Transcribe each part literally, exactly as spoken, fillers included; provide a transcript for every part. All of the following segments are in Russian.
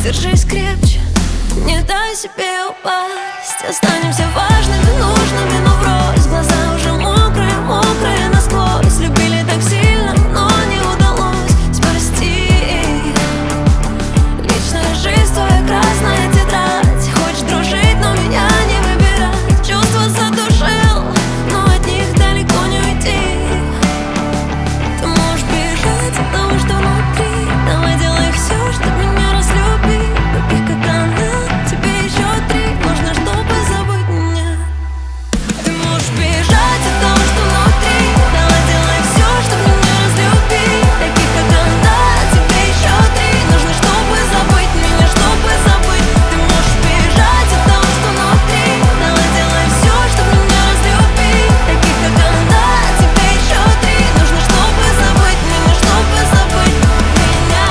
Держись крепче, не дай себе упасть. Останемся важными, нужными, но врозь. Глаза уже мокрые, мокрые насквозь. Любили так сильно, но не удалось спасти. Личная жизнь, твоя красная тетрадь. Хочешь дружить, но меня не выбирать. Чувства задушил, но от них далеко не уйти. Ты можешь бежать от того, что внутри. Давай делай все, чтобы меня разлюбить. Любви как гранат, тебе еще три. Нужно, чтобы забыть меня. Ты можешь бежать от того, что внутри. Давай делай все, чтобы меня разлюбить. Таких как гранат, тебе еще три. Нужно, чтобы забыть меня, чтобы забыть. Ты можешь бежать от того, что внутри. Давай делай все, чтобы меня разлюбить. Таких как гранат, тебе еще три. Нужно, чтобы забыть меня, чтобы забыть меня.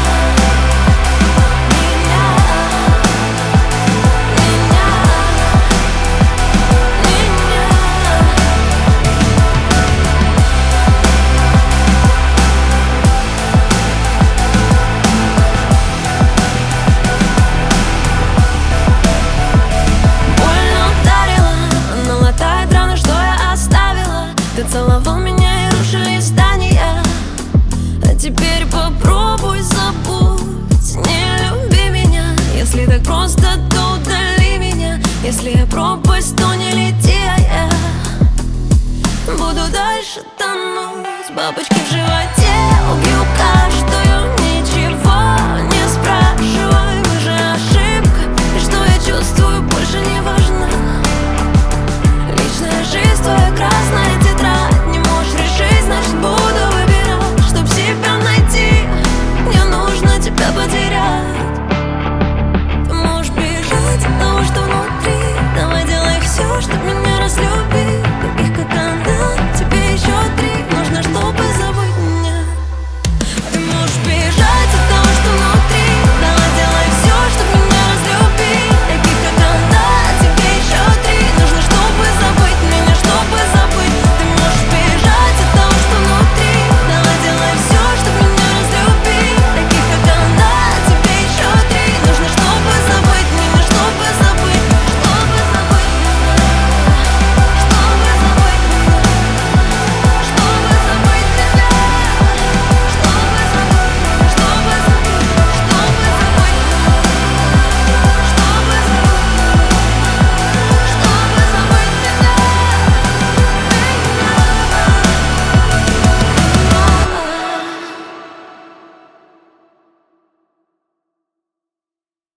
Больно ударила, но латает раны, что я оставила. Ты целовал меня и рушили здания. А теперь попробуй забудь. Не люби меня. Если так просто, то удали меня. Если я пропасть, то не лети, а я буду дальше тонуть. Бабочки в животе.